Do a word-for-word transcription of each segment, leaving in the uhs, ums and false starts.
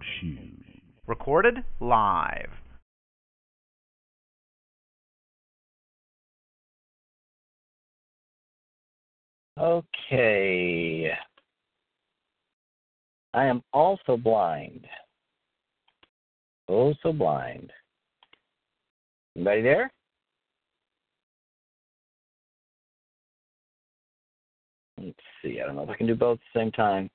Shoes. Recorded live. Okay. I am also blind. Oh, so blind. Anybody there? Let's see. I don't know if I can do both at the same time.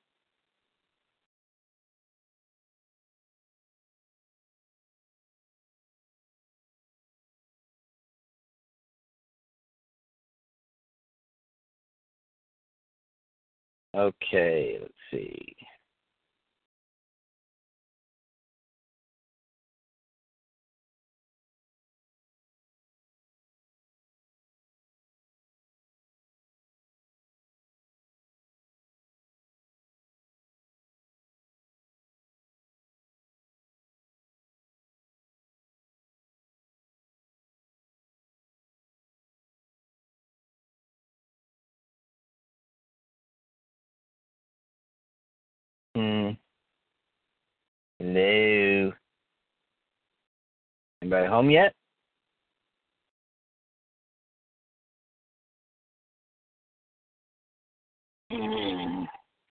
Okay, let's see. Hmm. Hello. Anybody home yet? Hmm.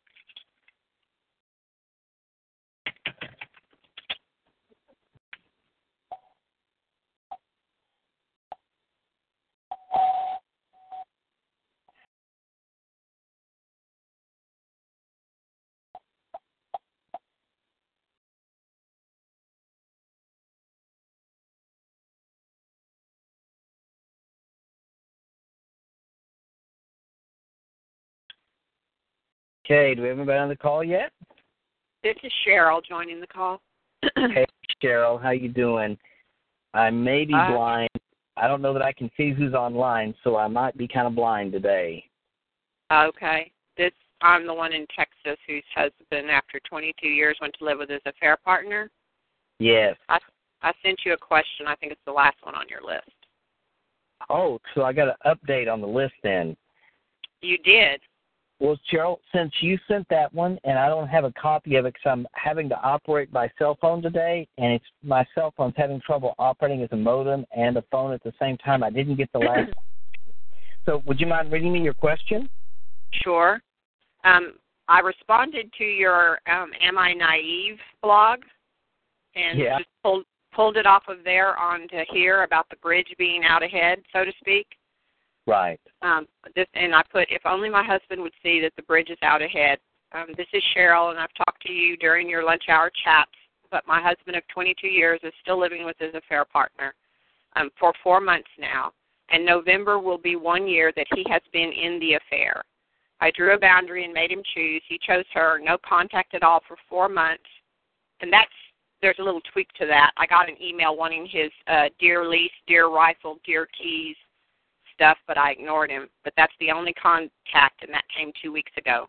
Okay, do we have anybody on the call yet? This is Cheryl joining the call. Hey, Cheryl, how you doing? I may be uh, blind. I don't know that I can see who's online, so I might be kind of blind today. Okay. This I'm the one in Texas whose husband, after twenty-two years, went to live with his affair partner. Yes. I, I sent you a question. I think it's the last one on your list. Oh, so I got an update on the list then. You did. Well, Cheryl, since you sent that one and I don't have a copy of it because I'm having to operate by cell phone today, and it's my cell phone's having trouble operating as a modem and a phone at the same time, I didn't get the last. So would you mind reading me your question? Sure. Um, I responded to your um, Am I Naive blog and Yeah. just pulled, pulled it off of there onto here about the bridge being out ahead, so to speak. Right. Um, this, and I put, if only my husband would see that the bridge is out ahead. Um, this is Cheryl, and I've talked to you during your lunch hour chats, but my husband of twenty-two years is still living with his affair partner um, for four months now, and November will be one year that he has been in the affair. I drew a boundary and made him choose. He chose her, no contact at all for four months, and that's, there's a little tweak to that. I got an email wanting his uh, dear lease, dear rifle, dear keys, stuff, but I ignored him. But that's the only contact, and that came two weeks ago.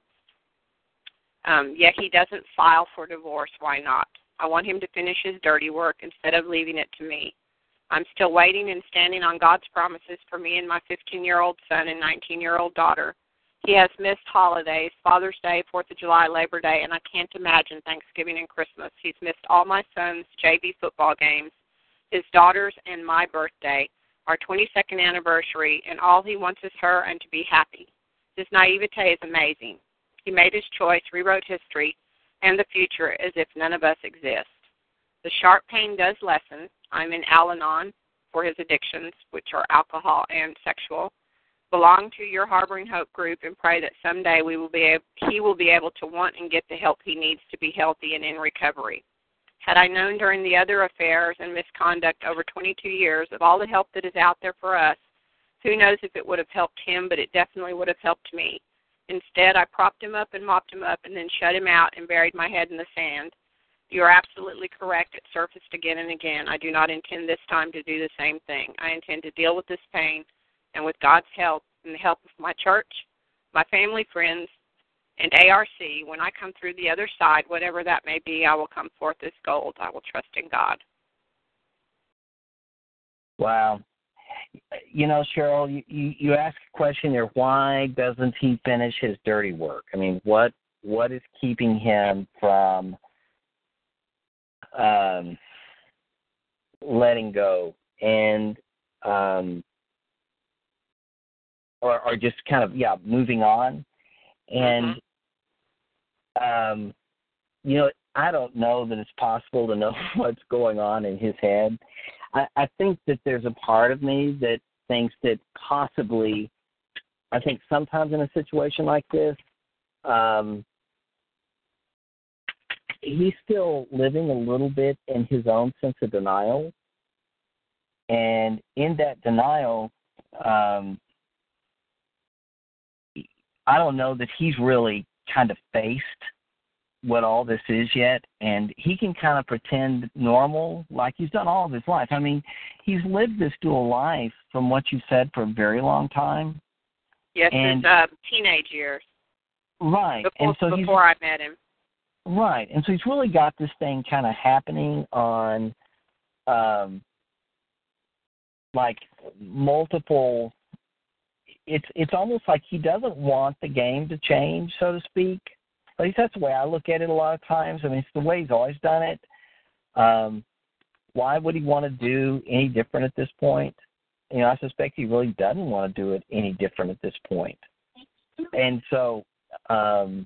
Um, yet he doesn't file for divorce. Why not? I want him to finish his dirty work instead of leaving it to me. I'm still waiting and standing on God's promises for me and my fifteen-year-old son and nineteen-year-old daughter. He has missed holidays, Father's Day, fourth of July, Labor Day, and I can't imagine Thanksgiving and Christmas. He's missed all my son's J V football games, his daughter's and my birthday, our twenty-second anniversary, and all he wants is her and to be happy. His naivete is amazing. He made his choice, rewrote history and the future as if none of us exist. The sharp pain does lessen. I'm in Al-Anon for his addictions, which are alcohol and sexual. Belong to your Harboring Hope group and pray that someday we will be able, he will be able to want and get the help he needs to be healthy and in recovery. Had I known during the other affairs and misconduct over twenty-two years of all the help that is out there for us, who knows if it would have helped him, but it definitely would have helped me. Instead, I propped him up and mopped him up and then shut him out and buried my head in the sand. You are absolutely correct. It surfaced again and again. I do not intend this time to do the same thing. I intend to deal with this pain, and with God's help and the help of my church, my family, friends, and A R C, when I come through the other side, whatever that may be, I will come forth as gold. I will trust in God. Wow. You know, Cheryl, you, you, you asked a question there, why doesn't he finish his dirty work? I mean, what what is keeping him from um, letting go and um, or, or just kind of yeah moving on. And mm-hmm. um, you know, I don't know that it's possible to know what's going on in his head. I, I think that there's a part of me that thinks that possibly, I think sometimes in a situation like this, um, he's still living a little bit in his own sense of denial. And in that denial, um, I don't know that he's really kind of faced what all this is yet, and he can kind of pretend normal like he's done all of his life. I mean, he's lived this dual life, from what you said, for a very long time. Yes, and, his uh, teenage years. Right. Before, and so before I met him. Right. And so he's really got this thing kind of happening on, um, like, multiple, it's it's almost like he doesn't want the game to change, so to speak. At least that's the way I look at it a lot of times. I mean, it's the way he's always done it. Um, why would he want to do any different at this point? You know, I suspect he really doesn't want to do it any different at this point. And so, um,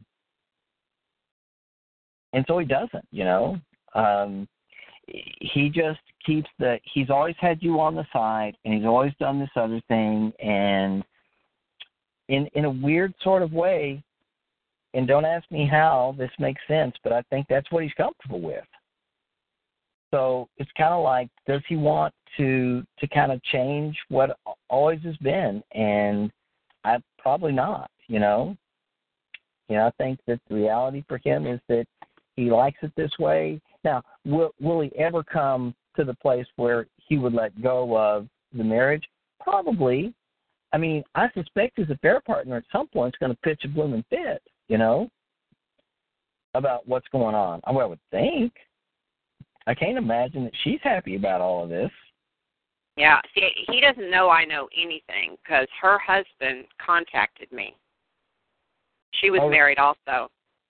and so he doesn't, you know. Um, he just keeps the, he's always had you on the side, and he's always done this other thing, and in in a weird sort of way, and don't ask me how this makes sense, but I think that's what he's comfortable with. So it's kind of like, does he want to to kind of change what always has been? And I probably not, you know. You know, I think that the reality for him is that he likes it this way. Now, will will he ever come to the place where he would let go of the marriage? Probably. I mean, I suspect his affair partner at some point is going to pitch a blooming fit, you know, about what's going on. I would think. I can't imagine that she's happy about all of this. Yeah, see, he doesn't know I know anything because her husband contacted me. She was oh. married also.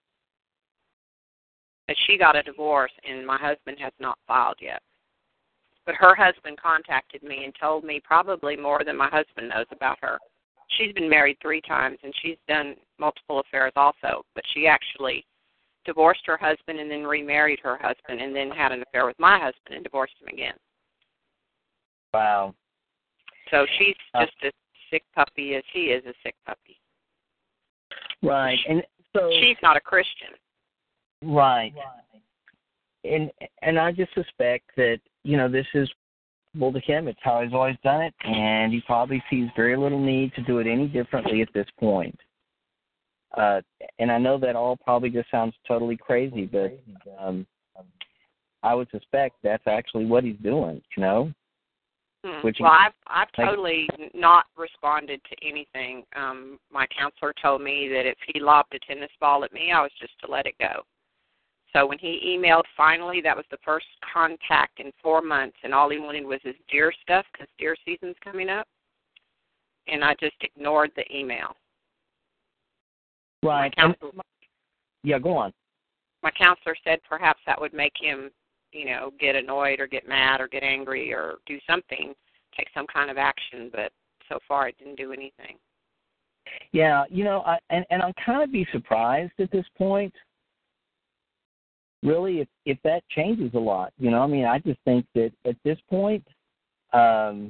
But she got a divorce, and my husband has not filed yet. But her husband contacted me and told me probably more than my husband knows about her. She's been married three times, and she's done multiple affairs also. But she actually divorced her husband and then remarried her husband and then had an affair with my husband and divorced him again. Wow. So she's just as sick puppy as he is a sick puppy. Right. And so she's not a Christian. Right. And and I just suspect that, you know, this is, well, to him, it's how he's always done it, and he probably sees very little need to do it any differently at this point. Uh, and I know that all probably just sounds totally crazy, but um, I would suspect that's actually what he's doing, you know? Hmm. Which well, I've, I've totally not responded to anything. Um, my counselor told me that if he lobbed a tennis ball at me, I was just to let it go. So when he emailed finally, that was the first contact in four months, and all he wanted was his deer stuff because deer season's coming up, and I just ignored the email. Right. My counselor, and, yeah, go on. My counselor said perhaps that would make him, you know, get annoyed or get mad or get angry or do something, take some kind of action, but so far it didn't do anything. Yeah, you know, I, and, and I'm kind of be surprised at this point. Really, if, if that changes a lot, you know, I mean, I just think that at this point, um,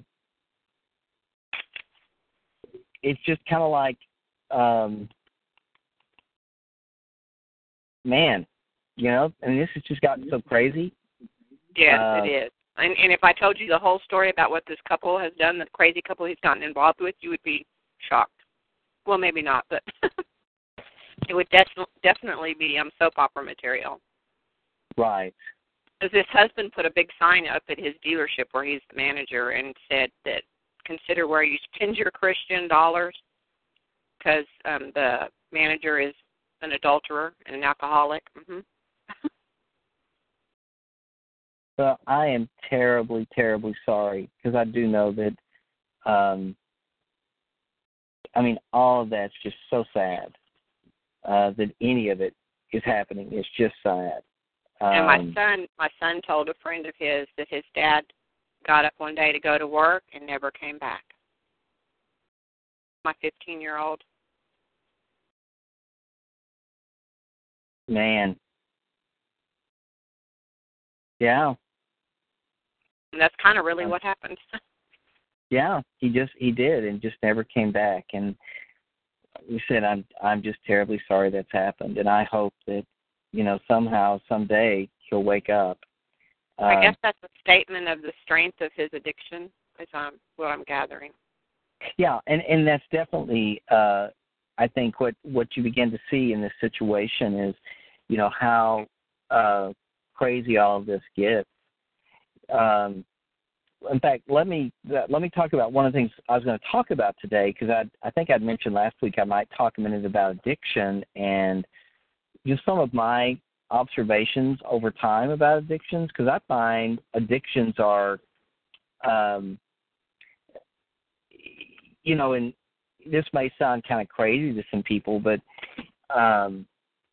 it's just kind of like, um, man, you know, I mean, this has just gotten so crazy. Yes, uh, it is. And, and if I told you the whole story about what this couple has done, the crazy couple he's gotten involved with, you would be shocked. Well, maybe not, but it would de- definitely be um, soap opera material. Right. Because his husband put a big sign up at his dealership where he's the manager and said that consider where you spend your Christian dollars, because um, the manager is an adulterer and an alcoholic. Mm-hmm. Well, I am terribly, terribly sorry, because I do know that, um, I mean, all of that's just so sad uh, that any of it is happening. It's just sad. Um, and my son, my son told a friend of his that his dad got up one day to go to work and never came back. My fifteen-year-old. Man. Yeah. And that's kind of really what happened. Yeah, he just he did, and just never came back. And you said, I'm I'm just terribly sorry that's happened, and I hope that, you know, somehow, someday he'll wake up. Uh, I guess that's a statement of the strength of his addiction, is um, what I'm gathering. Yeah, and, and that's definitely, uh, I think, what, what you begin to see in this situation is, you know, how uh, crazy all of this gets. Um, in fact, let me let me talk about one of the things I was going to talk about today, because I I think I'd mentioned last week I might talk a minute about addiction and just some of my observations over time about addictions, because I find addictions are, um, you know, and this may sound kind of crazy to some people, but um,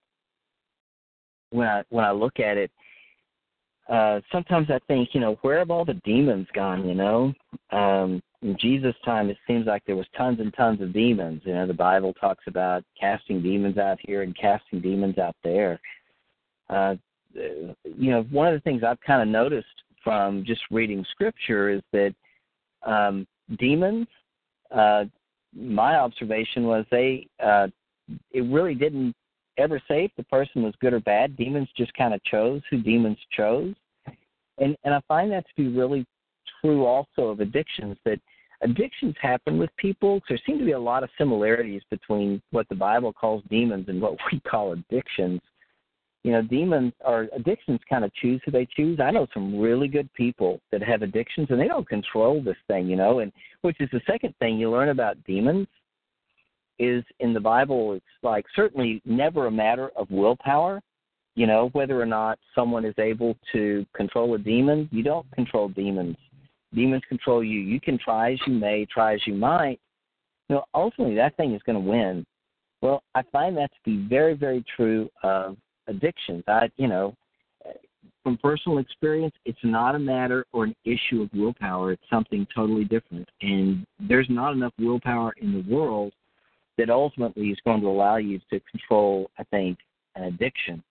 when I when I look at it, uh, sometimes I think, you know, where have all the demons gone? You know, um, in Jesus' time, it seems like there was tons and tons of demons. You know, the Bible talks about casting demons out here and casting demons out there. Uh, you know, one of the things I've kind of noticed from just reading Scripture is that um, demons, uh, my observation was they, uh, it really didn't ever say if the person was good or bad. Demons just kind of chose who demons chose. And and I find that to be really true also of addictions, that addictions happen with people. There seem to be a lot of similarities between what the Bible calls demons and what we call addictions. You know, demons or addictions kind of choose who they choose. I know some really good people that have addictions, and they don't control this thing, you know, and which is the second thing you learn about demons is in the Bible, it's like certainly never a matter of willpower. You know, whether or not someone is able to control a demon, you don't control demons. Demons control you. You can try as you may, try as you might. You know, ultimately that thing is going to win. Well, I find that to be very, very true of addictions. I, you know, from personal experience, it's not a matter or an issue of willpower. It's something totally different. And there's not enough willpower in the world that ultimately is going to allow you to control, I think, an addiction.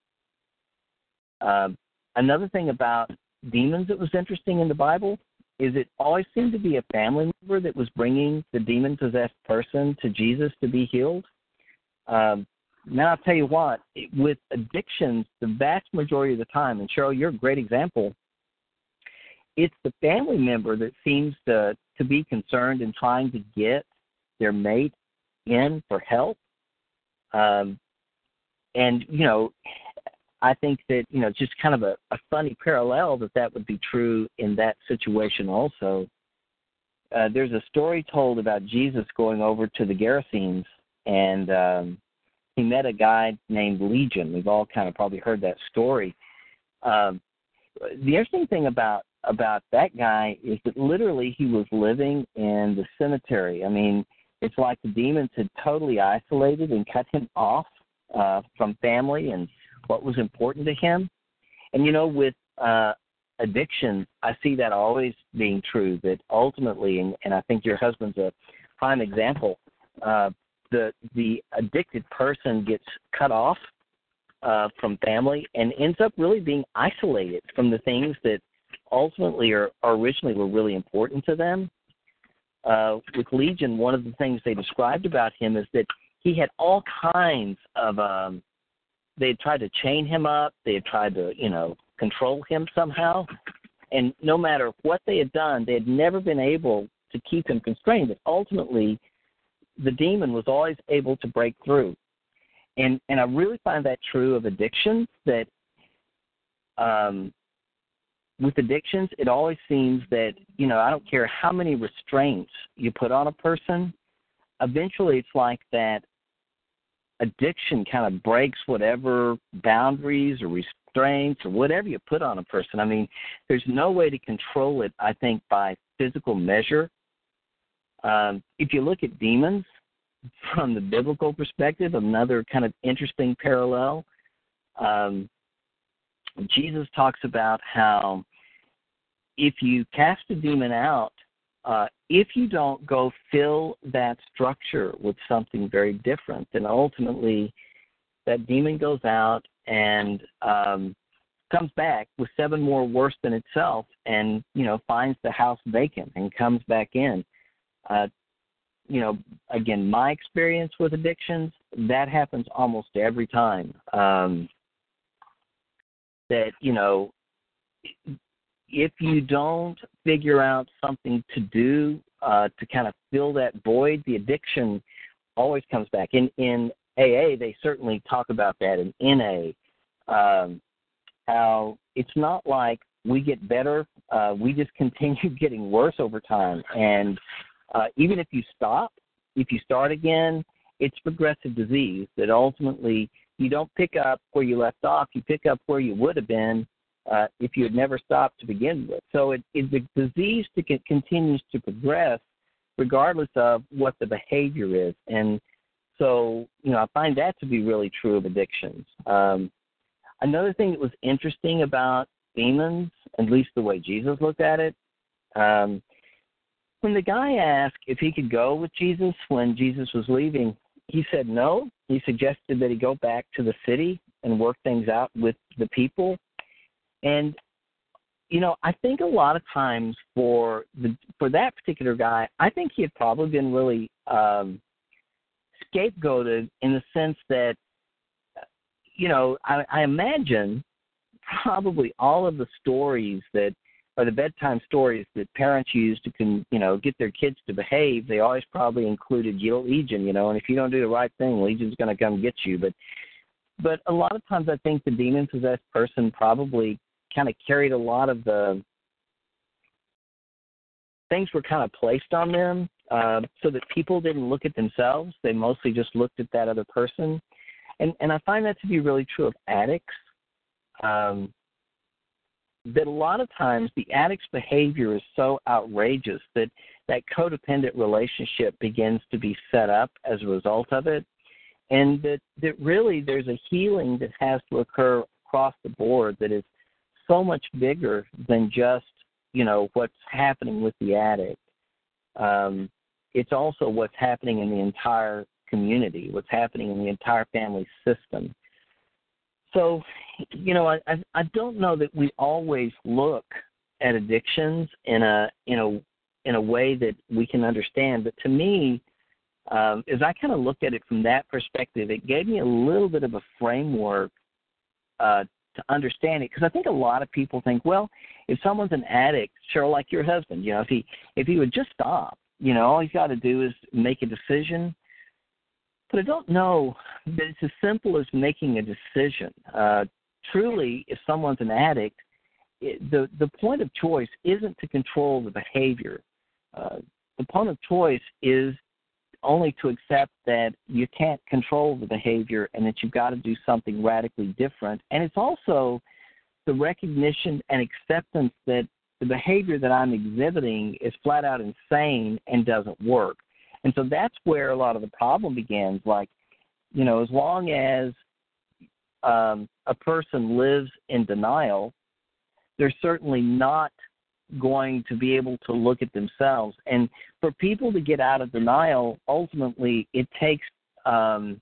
Um, another thing about demons that was interesting in the Bible is it always seemed to be a family member that was bringing the demon-possessed person to Jesus to be healed. Um, now, I'll tell you what, with addictions, the vast majority of the time, and Cheryl, you're a great example, it's the family member that seems to, to be concerned in trying to get their mate in for help. Um, and, you know, I think that, you know, just kind of a, a funny parallel that that would be true in that situation also. Uh, there's a story told about Jesus going over to the Gerasenes, and um, he met a guy named Legion. We've all kind of probably heard that story. Um, the interesting thing about, about that guy is that literally he was living in the cemetery. I mean, it's like the demons had totally isolated and cut him off uh, from family and what was important to him. And, you know, with uh, addiction, I see that always being true, that ultimately, and, and I think your husband's a prime example, uh, the the addicted person gets cut off uh, from family and ends up really being isolated from the things that ultimately or originally were really important to them. Uh, with Legion, one of the things they described about him is that he had all kinds of um, they had tried to chain him up. They had tried to, you know, control him somehow. And no matter what they had done, they had never been able to keep him constrained. But ultimately, the demon was always able to break through. And and I really find that true of addictions, that um, with addictions, it always seems that, you know, I don't care how many restraints you put on a person, eventually it's like that addiction kind of breaks whatever boundaries or restraints or whatever you put on a person. I mean, there's no way to control it, I think, by physical measure. Um, if you look at demons from the biblical perspective, another kind of interesting parallel, um, Jesus talks about how if you cast a demon out, uh, if you don't go fill that structure with something very different, then ultimately that demon goes out and um, comes back with seven more worse than itself, and you know finds the house vacant and comes back in. Uh, you know, again, my experience with addictions, that happens almost every time. Um, that you know, if you don't figure out something to do uh, to kind of fill that void, the addiction always comes back. In in A A, they certainly talk about that. In N A, um, how it's not like we get better, uh, we just continue getting worse over time. And uh, even if you stop, if you start again, it's progressive disease that ultimately you don't pick up where you left off, you pick up where you would have been uh, if you had never stopped to begin with. So it, it, the disease to, continues to progress regardless of what the behavior is. And so, you know, I find that to be really true of addictions. Um, another thing that was interesting about demons, at least the way Jesus looked at it, um, when the guy asked if he could go with Jesus when Jesus was leaving, he said no. He suggested that he go back to the city and work things out with the people. And, you know, I think a lot of times for the for that particular guy, I think he had probably been really um, scapegoated in the sense that, you know, I, I imagine probably all of the stories that or the bedtime stories that parents use to, can, you know, get their kids to behave, they always probably included Legion, you know, and if you don't do the right thing, Legion's going to come get you. But but a lot of times I think the demon-possessed person probably kind of carried a lot of the things were kind of placed on them uh, so that people didn't look at themselves. They mostly just looked at that other person. And, and I find that to be really true of addicts. Um, that a lot of times the addict's behavior is so outrageous that that codependent relationship begins to be set up as a result of it, and that, that really there's a healing that has to occur across the board that is so much bigger than just, you know, what's happening with the addict. Um, it's also what's happening in the entire community, what's happening in the entire family system. So, you know, I, I don't know that we always look at addictions in a in a in a way that we can understand. But to me, um, as I kind of looked at it from that perspective, it gave me a little bit of a framework uh, to understand it. Because I think a lot of people think, well, if someone's an addict, sure, like your husband, you know, if he if he would just stop, you know, all he's got to do is make a decision. But I don't know that it's as simple as making a decision. Uh, truly, if someone's an addict, it, the, the point of choice isn't to control the behavior. Uh, the point of choice is only to accept that you can't control the behavior and that you've got to do something radically different. And it's also the recognition and acceptance that the behavior that I'm exhibiting is flat out insane and doesn't work. And so that's where a lot of the problem begins. Like, you know, as long as um, a person lives in denial, they're certainly not going to be able to look at themselves. And for people to get out of denial, ultimately it takes, um,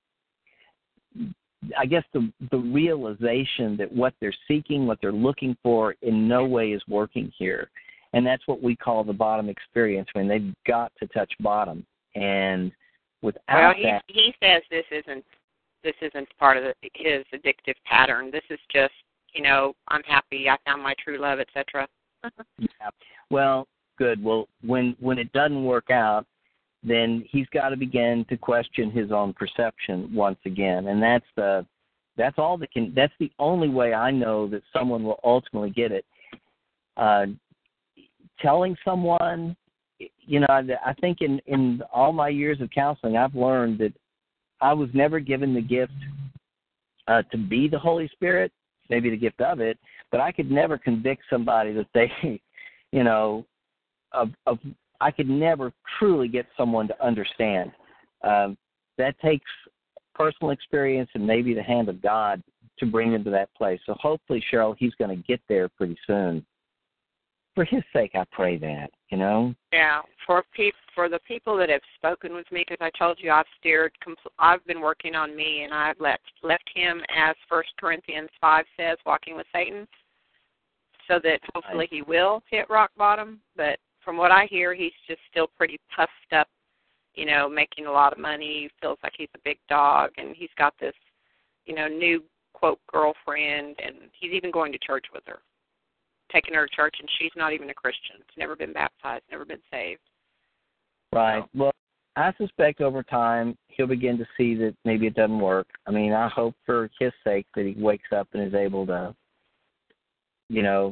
I guess, the, the realization that what they're seeking, what they're looking for in no way is working here. And that's what we call the bottom experience, when they've got to touch bottom. And without well, he, that, he says this isn't this isn't part of the, his addictive pattern. This is just, you know, I'm happy, I found my true love, et cetera. Yeah. Well, good. Well, when when it doesn't work out, then he's got to begin to question his own perception once again, and that's the that's all that can. That's the only way I know that someone will ultimately get it. Uh, telling someone. You know, I think in, in all my years of counseling, I've learned that I was never given the gift uh, to be the Holy Spirit, maybe the gift of it, but I could never convict somebody that they, you know, of, of I could never truly get someone to understand. Um, that takes personal experience and maybe the hand of God to bring him to that place. So hopefully, Cheryl, he's going to get there pretty soon. For his sake, I pray that, you know? Yeah, for pe- for the people that have spoken with me, because I told you I've steered, compl- I've been working on me, and I've left, left him, as First Corinthians five says, walking with Satan, so that hopefully he will hit rock bottom. But from what I hear, he's just still pretty puffed up, you know, making a lot of money, feels like he's a big dog, and he's got this, you know, new, quote, girlfriend, and he's even going to church with her. Taking her to church, and she's not even a Christian. She's never been baptized, never been saved. Right. So. Well, I suspect over time he'll begin to see that maybe it doesn't work. I mean, I hope for his sake that he wakes up and is able to, you know,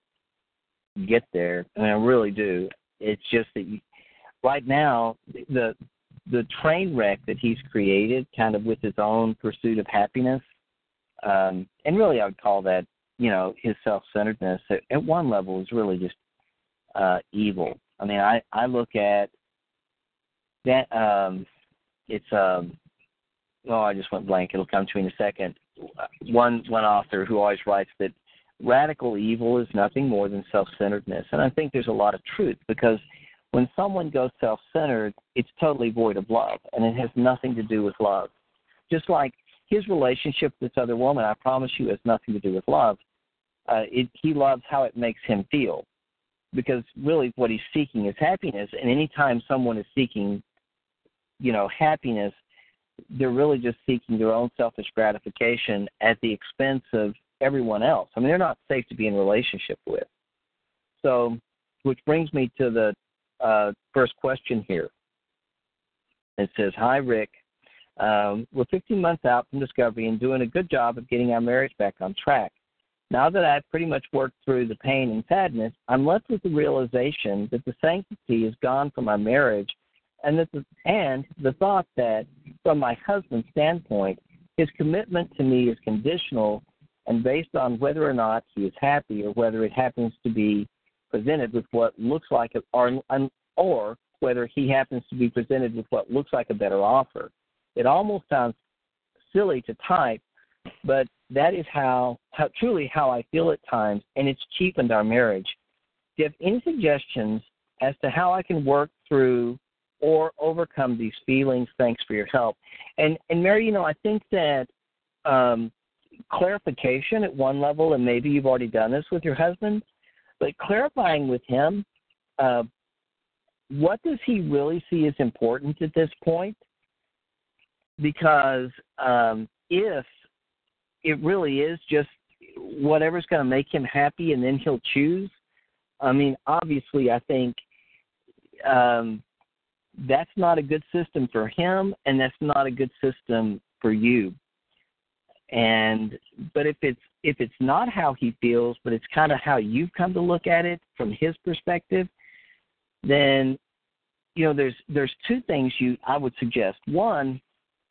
get there. I mean, I really do. It's just that you, right now, the the train wreck that he's created, kind of with his own pursuit of happiness, um, and really I would call that, you know, his self-centeredness at, at one level is really just uh, evil. I mean, I, I look at that, um, it's, um, oh, I just went blank. It'll come to me in a second. One, one author who always writes that radical evil is nothing more than self-centeredness. And I think there's a lot of truth, because when someone goes self-centered, it's totally void of love, and it has nothing to do with love. Just like his relationship with this other woman, I promise you, has nothing to do with love. Uh, it, he loves how it makes him feel, because really what he's seeking is happiness. And any time someone is seeking, you know, happiness, they're really just seeking their own selfish gratification at the expense of everyone else. I mean, they're not safe to be in relationship with. So, which brings me to the uh, first question here. It says, "Hi, Rick. Um, we're fifteen months out from discovery and doing a good job of getting our marriage back on track. Now that I've pretty much worked through the pain and sadness, I'm left with the realization that the sanctity is gone from our marriage, and that the, and the thought that, from my husband's standpoint, his commitment to me is conditional and based on whether or not he is happy, or whether it happens to be presented with what looks like a, or, or whether he happens to be presented with what looks like a better offer. It almost sounds silly to type, but that is how, how truly how I feel at times, and it's cheapened our marriage. Do you have any suggestions as to how I can work through or overcome these feelings? Thanks for your help." And, and Mary, you know, I think that um, clarification at one level, and maybe you've already done this with your husband, but clarifying with him, uh, what does he really see as important at this point? Because um, if it really is just whatever's going to make him happy and then he'll choose, I mean, obviously I think um, that's not a good system for him, and that's not a good system for you. And but if it's if it's not how he feels, but it's kind of how you've come to look at it from his perspective, then, you know, there's there's two things you I would suggest. One,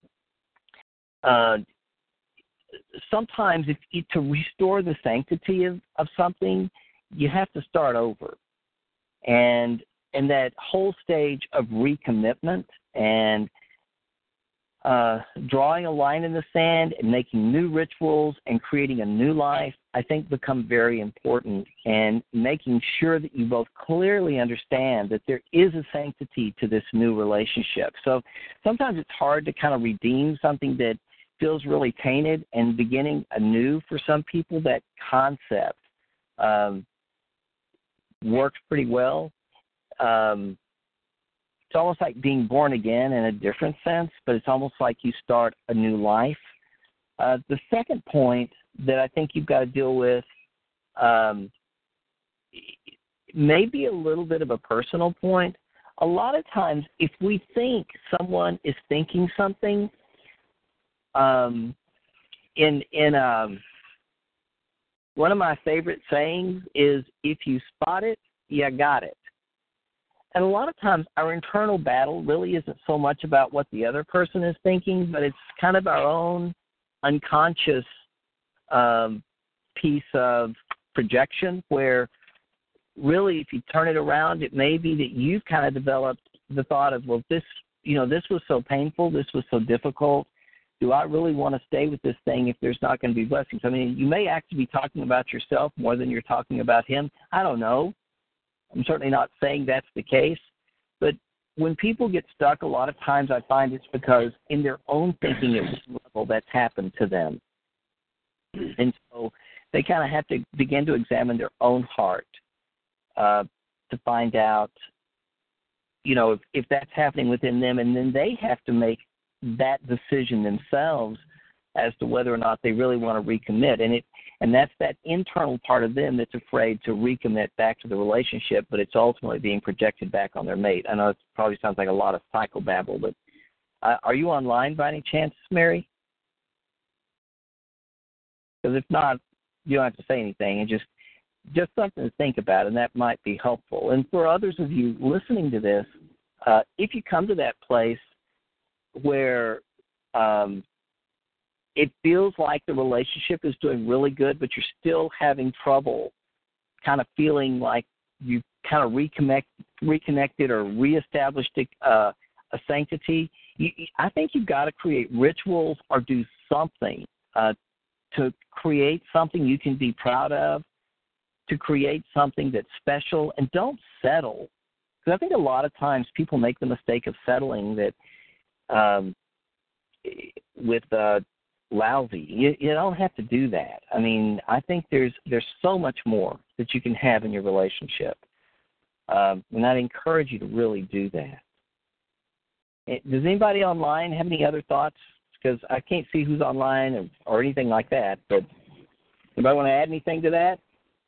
uh, sometimes if to restore the sanctity of, of something, you have to start over. And and that whole stage of recommitment and uh, drawing a line in the sand and making new rituals and creating a new life, I think become very important, and making sure that you both clearly understand that there is a sanctity to this new relationship. So sometimes it's hard to kind of redeem something that feels really tainted, and beginning anew for some people, that concept um, works pretty well. Um, it's almost like being born again in a different sense, but it's almost like you start a new life. Uh, the second point that I think you've got to deal with um, may be a little bit of a personal point. A lot of times, if we think someone is thinking something, um, in in um, one of my favorite sayings is, "If you spot it, you got it." And a lot of times our internal battle really isn't so much about what the other person is thinking, but it's kind of our own unconscious um, piece of projection, where really, if you turn it around, it may be that you've kind of developed the thought of, well, this, you know, this was so painful, this was so difficult, do I really want to stay with this thing if there's not going to be blessings? I mean, you may actually be talking about yourself more than you're talking about him. I don't know. I'm certainly not saying that's the case. But when people get stuck, a lot of times I find it's because in their own thinking at one level that's happened to them. And so they kind of have to begin to examine their own heart uh, to find out, you know, if, if that's happening within them, and then they have to make that decision themselves as to whether or not they really want to recommit. And it and that's that internal part of them that's afraid to recommit back to the relationship, but it's ultimately being projected back on their mate. I know it probably sounds like a lot of psychobabble, but uh, are you online by any chance, Mary? Because if not, you don't have to say anything, and just just something to think about, and that might be helpful. And for others of you listening to this, uh, if you come to that place where um, it feels like the relationship is doing really good, but you're still having trouble kind of feeling like you kind of reconnect, reconnected or reestablished uh, a sanctity, you, I think you've got to create rituals or do something uh, to create something you can be proud of, to create something that's special, and don't settle. Because I think a lot of times people make the mistake of settling that um, with uh, lousy. You, you don't have to do that. I mean, I think there's there's so much more that you can have in your relationship, um, and I'd encourage you to really do that. Does anybody online have any other thoughts? Because I can't see who's online or, or anything like that, but anybody want to add anything to that?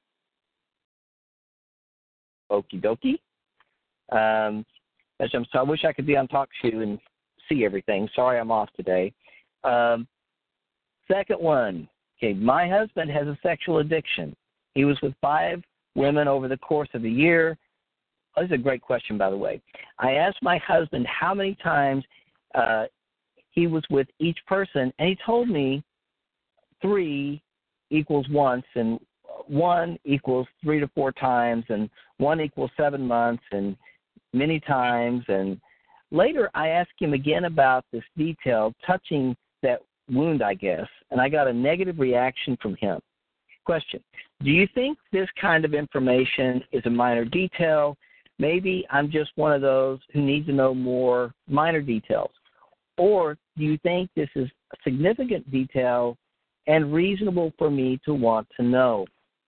Okie dokie. Um, I'm sorry, I wish I could be on TalkShoe and see everything. Sorry I'm off today. Um, second one. Okay, my husband has a sexual addiction. He was with five women over the course of a year. Oh, this is a great question, by the way. I asked my husband how many times uh, he was with each person, and he told me three equals once, and one equals three to four times, and one equals seven months, and many times. And later I asked him again about this detail touching that wound, I guess, and I got a negative reaction from him. Question: do you think this kind of information is a minor detail? Maybe I'm just one of those who need to know more minor details. Or do you think this is a significant detail and reasonable for me to want to know?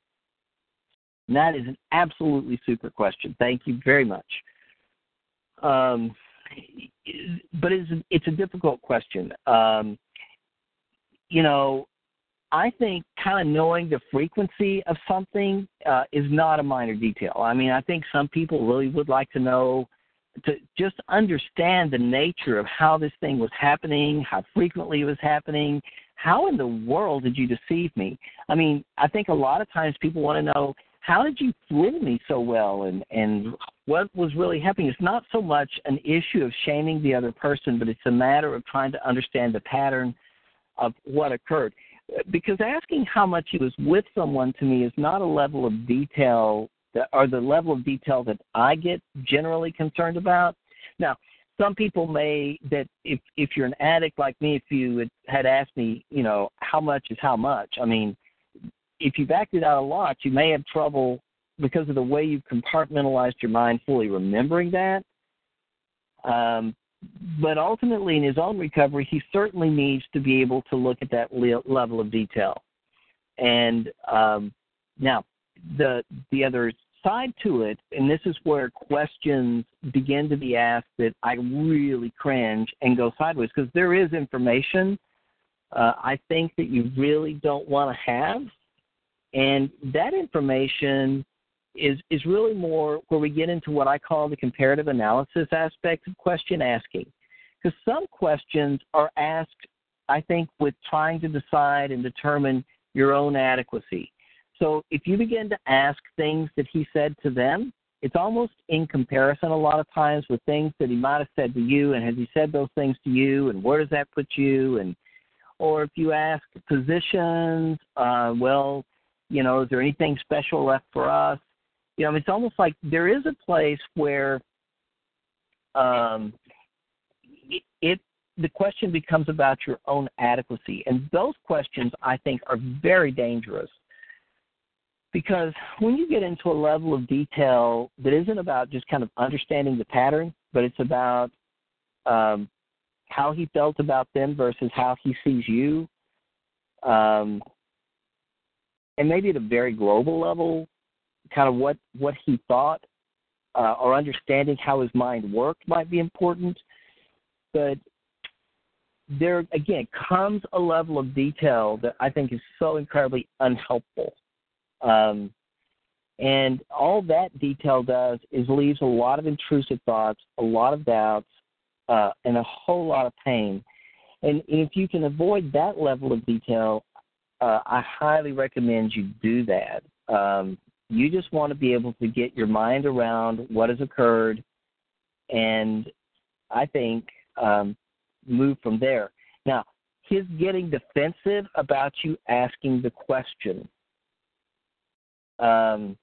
And that is an absolutely super question. Thank you very much. Um, but it's, it's a difficult question. Um, you know, I think kind of knowing the frequency of something uh, is not a minor detail. I mean, I think some people really would like to know, to just understand the nature of how this thing was happening, how frequently it was happening. How in the world did you deceive me? I mean, I think a lot of times people want to know, how did you fool me so well, and, and what was really happening? It's not so much an issue of shaming the other person, but it's a matter of trying to understand the pattern of what occurred. Because asking how much he was with someone to me is not a level of detail that, or the level of detail that I get generally concerned about. Now, some people may, that if, if you're an addict like me, if you had, had asked me, you know, how much is how much, I mean, if you've acted out a lot, you may have trouble because of the way you've compartmentalized your mind fully remembering that. Um, but ultimately, in his own recovery, he certainly needs to be able to look at that le- level of detail. And um, now, the the other side to it, and this is where questions begin to be asked that I really cringe and go sideways, because there is information uh, I think that you really don't want to have. And that information is is really more where we get into what I call the comparative analysis aspect of question asking. Because some questions are asked, I think, with trying to decide and determine your own adequacy. So if you begin to ask things that he said to them, it's almost in comparison a lot of times with things that he might have said to you, and has he said those things to you, and where does that put you? And or if you ask positions, uh, well, you know, is there anything special left for us? You know, it's almost like there is a place where um, it, it the question becomes about your own adequacy. And those questions, I think, are very dangerous. Because when you get into a level of detail that isn't about just kind of understanding the pattern, but it's about um, how he felt about them versus how he sees you, um, and maybe at a very global level, kind of what, what he thought uh, or understanding how his mind worked might be important. But there, again, comes a level of detail that I think is so incredibly unhelpful. Um, and all that detail does is leaves a lot of intrusive thoughts, a lot of doubts, uh, and a whole lot of pain. And if you can avoid that level of detail, uh, I highly recommend you do that. Um, you just want to be able to get your mind around what has occurred, and I think um, move from there. Now, his getting defensive about you asking the question. Um,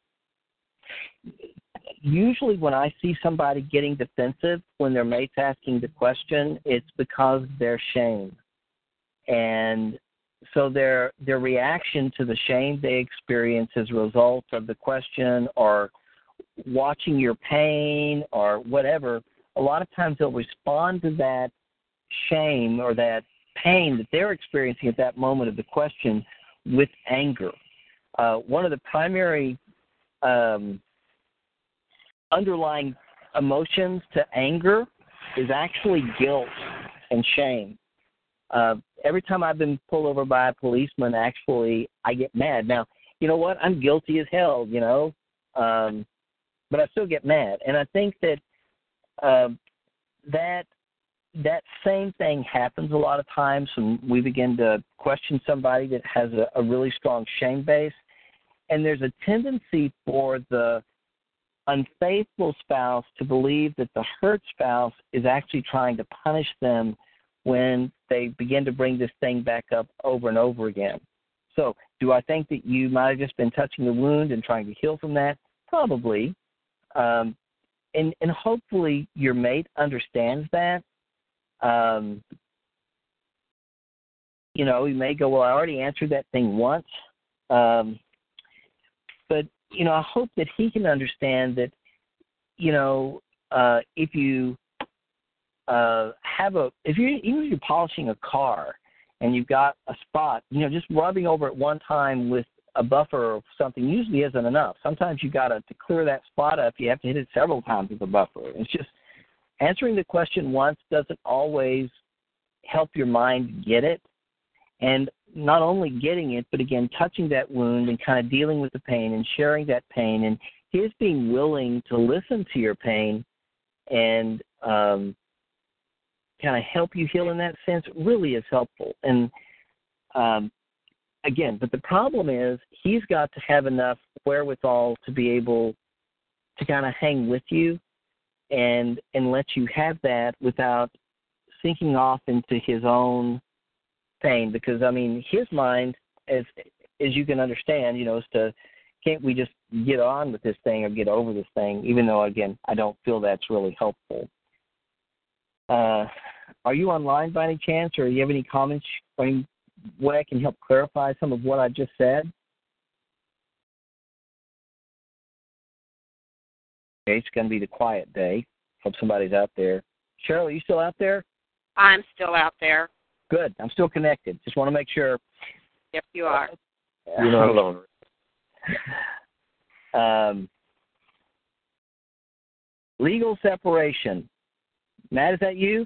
usually when I see somebody getting defensive when their mate's asking the question, it's because of their shame. And so their their reaction to the shame they experience as a result of the question or watching your pain or whatever, a lot of times they'll respond to that shame or that pain that they're experiencing at that moment of the question with anger. Uh, one of the primary um, underlying emotions to anger is actually guilt and shame. Uh, every time I've been pulled over by a policeman, actually, I get mad. Now, you know what? I'm guilty as hell, you know, um, but I still get mad. And I think that uh, that that same thing happens a lot of times when we begin to question somebody that has a, a really strong shame base. And there's a tendency for the unfaithful spouse to believe that the hurt spouse is actually trying to punish them when they begin to bring this thing back up over and over again. So do I think that you might have just been touching the wound and trying to heal from that? Probably. Um, and, and hopefully your mate understands that. Um, you know, you may go, well, I already answered that thing once. Um, but, you know, I hope that he can understand that, you know, uh, if you uh, have a, if you even if you're polishing a car and you've got a spot, you know, just rubbing over it one time with a buffer or something usually isn't enough. Sometimes you got to, to clear that spot up, you have to hit it several times with a buffer. It's just answering the question once doesn't always help your mind get it. And not only getting it, but again, touching that wound and kind of dealing with the pain and sharing that pain and his being willing to listen to your pain and um, kind of help you heal in that sense really is helpful. And um, again, but the problem is he's got to have enough wherewithal to be able to kind of hang with you and and let you have that without sinking off into his own pain. Because, I mean, his mind, as as you can understand, you know, is to, can't we just get on with this thing or get over this thing, even though, again, I don't feel that's really helpful. Uh, are you online by any chance, or do you have any comments or any way I can help clarify some of what I just said? Okay, it's going to be the quiet day. Hope somebody's out there. Cheryl, are you still out there? I'm still out there. Good. I'm still connected. Just want to make sure. Yep, you are. You're not alone. Um, legal separation. Matt, is that you?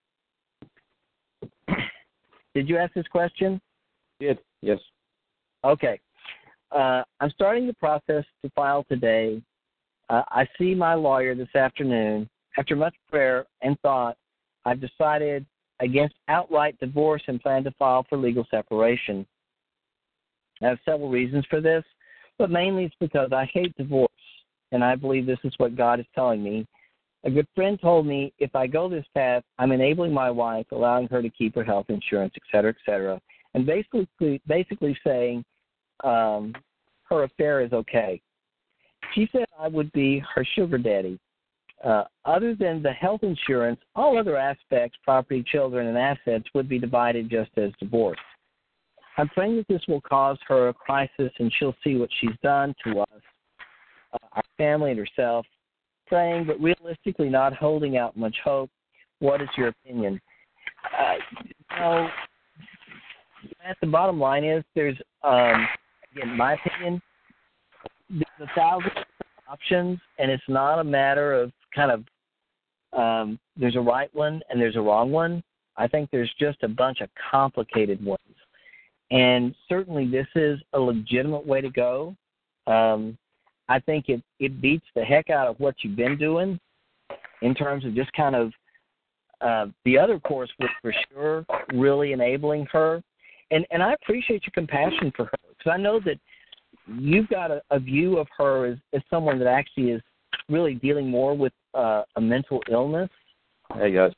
Did you ask this question? Did, yes. Okay. Uh, I'm starting the process to file today. Uh, I see my lawyer this afternoon. After much prayer and thought, I've decided against outright divorce and plan to file for legal separation. I have several reasons for this, but mainly it's because I hate divorce, and I believe this is what God is telling me. A good friend told me if I go this path, I'm enabling my wife, allowing her to keep her health insurance, et cetera, et cetera, and basically, basically saying um, her affair is okay. She said I would be her sugar daddy. Uh, other than the health insurance, all other aspects, property, children, and assets, would be divided just as divorce. I'm praying that this will cause her a crisis and she'll see what she's done to us, uh, our family, and herself. Praying, but realistically not holding out much hope. What is your opinion? Uh, you know, at the bottom line is there's, um, again, my opinion, there's a thousand options, and it's not a matter of kind of um, there's a right one and there's a wrong one. I think there's just a bunch of complicated ones. And certainly this is a legitimate way to go. Um, I think it, it beats the heck out of what you've been doing in terms of just kind of uh, the other course was for sure really enabling her. And, and I appreciate your compassion for her, because I know that you've got a, a view of her as, as someone that actually is really dealing more with uh, a mental illness. Hey, guys.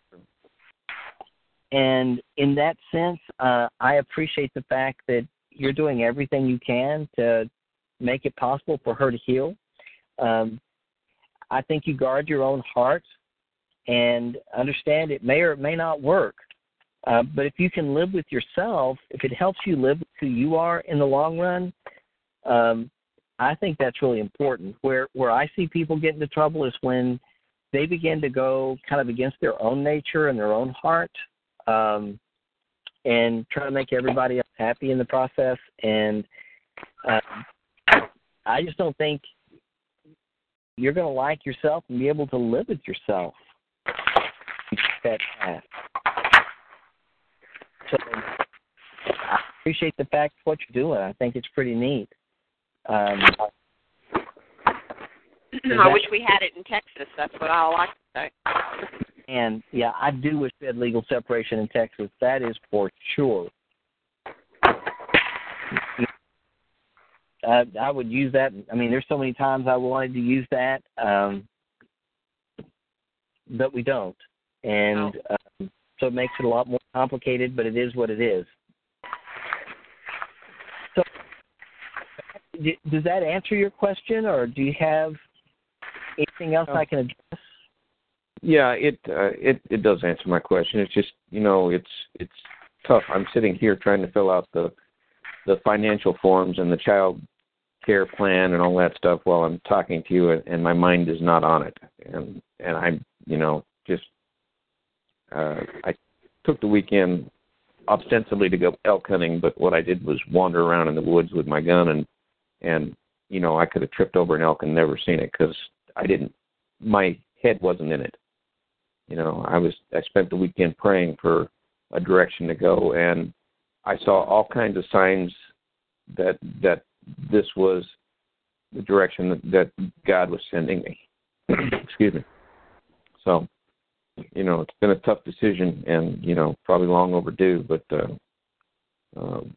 And in that sense, uh, I appreciate the fact that you're doing everything you can to make it possible for her to heal. Um, I think you guard your own heart and understand it may or it may not work. Uh, but if you can live with yourself, if it helps you live with who you are in the long run, um, I think that's really important. Where where I see people get into trouble is when they begin to go kind of against their own nature and their own heart, um, and try to make everybody else happy in the process. And uh, I just don't think you're going to like yourself and be able to live with yourself. That path. So I appreciate the fact of what you're doing. I think it's pretty neat. Um, I wish we had it in Texas. That's what I like to say. And, yeah, I do wish we had legal separation in Texas. That is for sure. Uh, I would use that. I mean, there's so many times I wanted to use that, um, but we don't. And oh. um, so it makes it a lot more complicated, but it is what it is. So does that answer your question, or do you have anything else I can address? Yeah, it uh, it it does answer my question. It's just, you know, it's it's tough. I'm sitting here trying to fill out the the financial forms and the child care plan and all that stuff while I'm talking to you, and, and my mind is not on it. And and I'm, you know, just uh, I took the weekend ostensibly to go elk hunting, but what I did was wander around in the woods with my gun, and and you know, I could have tripped over an elk and never seen it because I didn't. My head wasn't in it. You know, I was. I spent the weekend praying for a direction to go, and I saw all kinds of signs that that this was the direction that, that God was sending me. Excuse me. So, you know, it's been a tough decision, and you know, probably long overdue, but uh, um,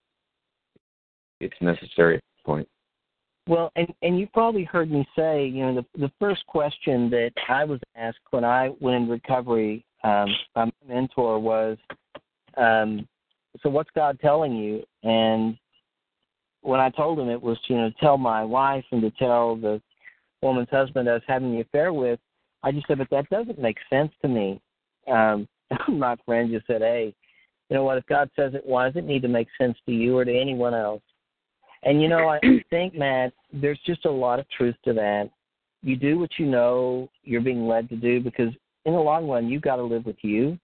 it's necessary at this point. Well, and, and you probably heard me say, you know, the the first question that I was asked when I went in recovery um, by my mentor was, um, so what's God telling you? And when I told him it was to, you know, tell my wife and to tell the woman's husband I was having the affair with, I just said, but that doesn't make sense to me. Um, my friend just said, hey, you know what, if God says it, why does it need to make sense to you or to anyone else? And, you know, I think, Matt, there's just a lot of truth to that. You do what you know you're being led to do, because in the long run, you've got to live with you.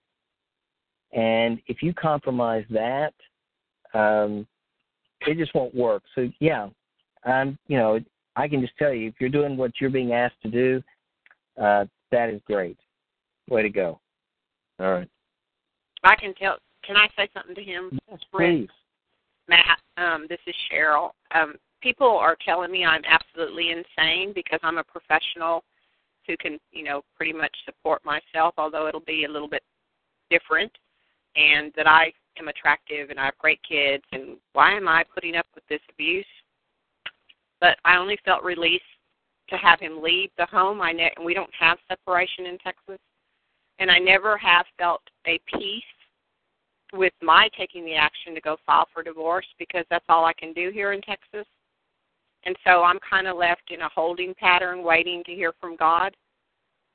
And if you compromise that, um, it just won't work. So, yeah, I'm, you know, I can just tell you, if you're doing what you're being asked to do, uh, that is great. Way to go. All right. I can tell. Can I say something to him? Yes, please. Matt, um, this is Cheryl. Um, people are telling me I'm absolutely insane because I'm a professional who can, you know, pretty much support myself, although it'll be a little bit different, and that I am attractive and I have great kids, and why am I putting up with this abuse? But I only felt release to have him leave the home. I ne- we don't have separation in Texas, and I never have felt a peace with my taking the action to go file for divorce, because that's all I can do here in Texas. And so I'm kind of left in a holding pattern waiting to hear from God.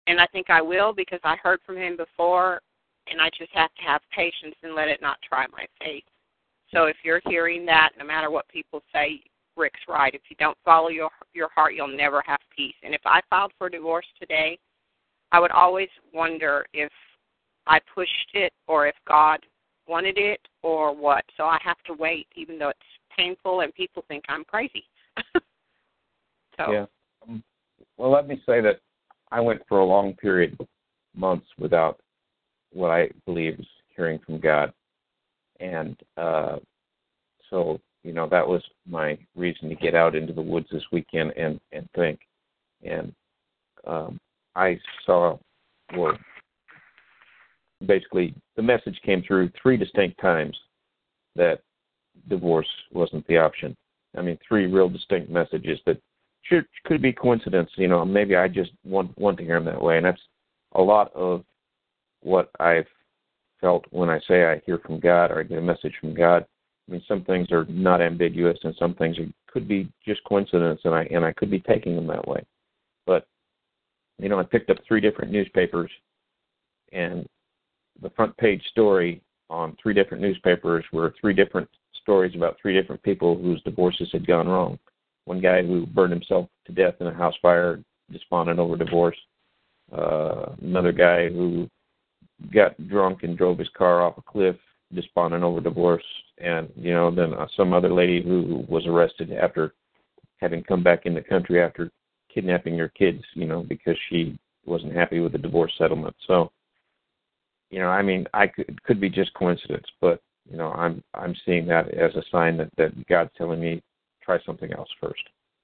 and I think I will because I heard from him before, and I just have to have patience and let it not try my faith. So if you're hearing that, no matter what people say, Rick's right. If you don't follow your your heart, you'll never have peace. And if I filed for divorce today, I would always wonder if I pushed it or if God wanted it or what. So I have to wait, even though it's painful and people think I'm crazy. so. Yeah. Um, well, let me say that I went for a long period, months, without what I believe is hearing from God. And uh, so, you know, that was my reason to get out into the woods this weekend and, and think. And um, I saw, well, basically the message came through three distinct times that divorce wasn't the option. I mean, three real distinct messages that should, could be coincidence. You know, maybe I just want, want to hear them that way. And that's a lot of what I've felt when I say I hear from God or I get a message from God. I mean, some things are not ambiguous, and some things are, could be just coincidence, and I and I could be taking them that way. But, you know, I picked up three different newspapers, and the front page story on three different newspapers were three different stories about three different people whose divorces had gone wrong. One guy who burned himself to death in a house fire, despondent over divorce. Uh, another guy who got drunk and drove his car off a cliff, despondent over divorce. And, you know, then uh, some other lady who was arrested after having come back in the country after kidnapping her kids, you know, because she wasn't happy with the divorce settlement. So, you know, I mean, I could, it could be just coincidence, but, you know, I'm I'm seeing that as a sign that, that God's telling me, try something else first.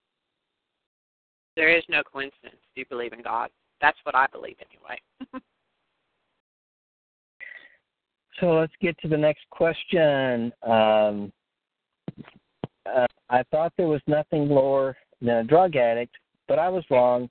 There is no coincidence. Do you believe in God? That's what I believe anyway. So let's get to the next question. Um, uh, I thought there was nothing lower than a drug addict, but I was wrong.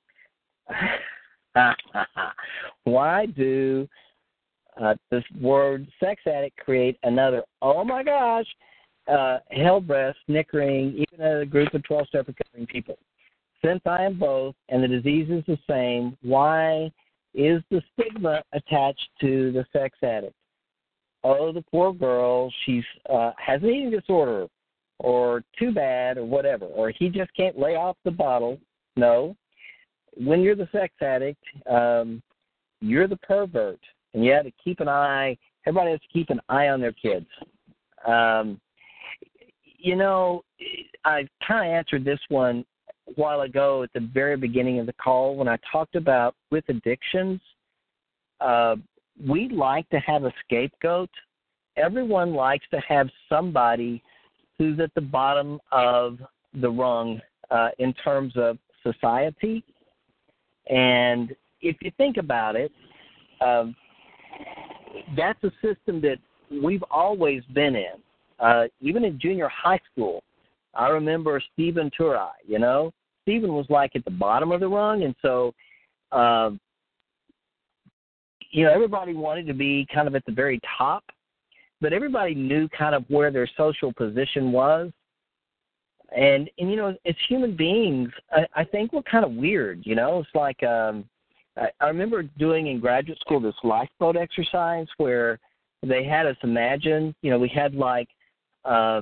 Why do uh, this word sex addict create another, oh my gosh, uh, hell breath, snickering, even at a group of twelve-step recovering people? Since I am both and the disease is the same, why is the stigma attached to the sex addict? Oh, the poor girl, she's uh, has an eating disorder, or too bad, or whatever, or he just can't lay off the bottle. No. When you're the sex addict, um, you're the pervert, and you have to keep an eye, everybody has to keep an eye on their kids. Um, you know, I kind of answered this one a while ago at the very beginning of the call when I talked about with addictions, uh, we like to have a scapegoat. Everyone likes to have somebody who's at the bottom of the rung uh, in terms of society. And if you think about it, um, that's a system that we've always been in. Uh, even in junior high school, I remember Stephen Turai, you know. Stephen was like at the bottom of the rung, and so uh, you know, everybody wanted to be kind of at the very top, but everybody knew kind of where their social position was. And, and you know, as human beings, I, I think we're kind of weird, you know. It's like um, I, I remember doing in graduate school this lifeboat exercise where they had us imagine, you know, we had like uh,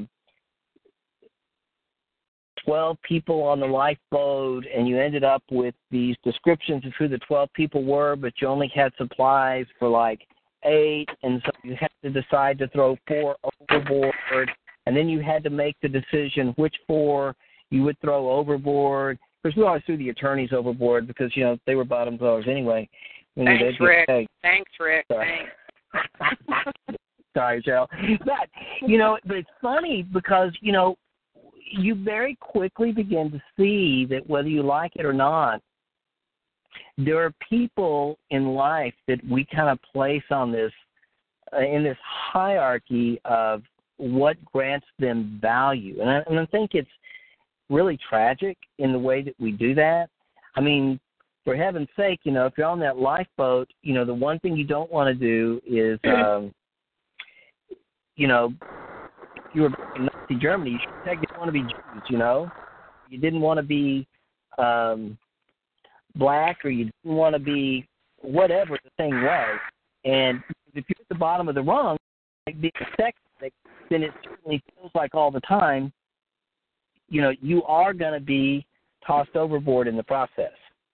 twelve people on the lifeboat, and you ended up with these descriptions of who the twelve people were, but you only had supplies for like eight, and so you had to decide to throw four overboard, and then you had to make the decision which four you would throw overboard. Of course, we always threw the attorneys overboard because, you know, they were bottom dwellers anyway. Thanks, Rick. Thanks, Rick. Sorry. Thanks. Sorry, Cheryl. But, you know, but it's funny because, you know, you very quickly begin to see that whether you like it or not, there are people in life that we kind of place on this, uh, in this hierarchy of what grants them value. And I, and I think it's really tragic in the way that we do that. I mean, for heaven's sake, you know, if you're on that lifeboat, you know, the one thing you don't want to do is, um, you know, if you were in Nazi Germany, you should take, you didn't want to be Jews, you know. You didn't want to be um, black, or you didn't want to be whatever the thing was. And if you're at the bottom of the rung, like being a sex addict, then it certainly feels like all the time, you know, you are going to be tossed overboard in the process.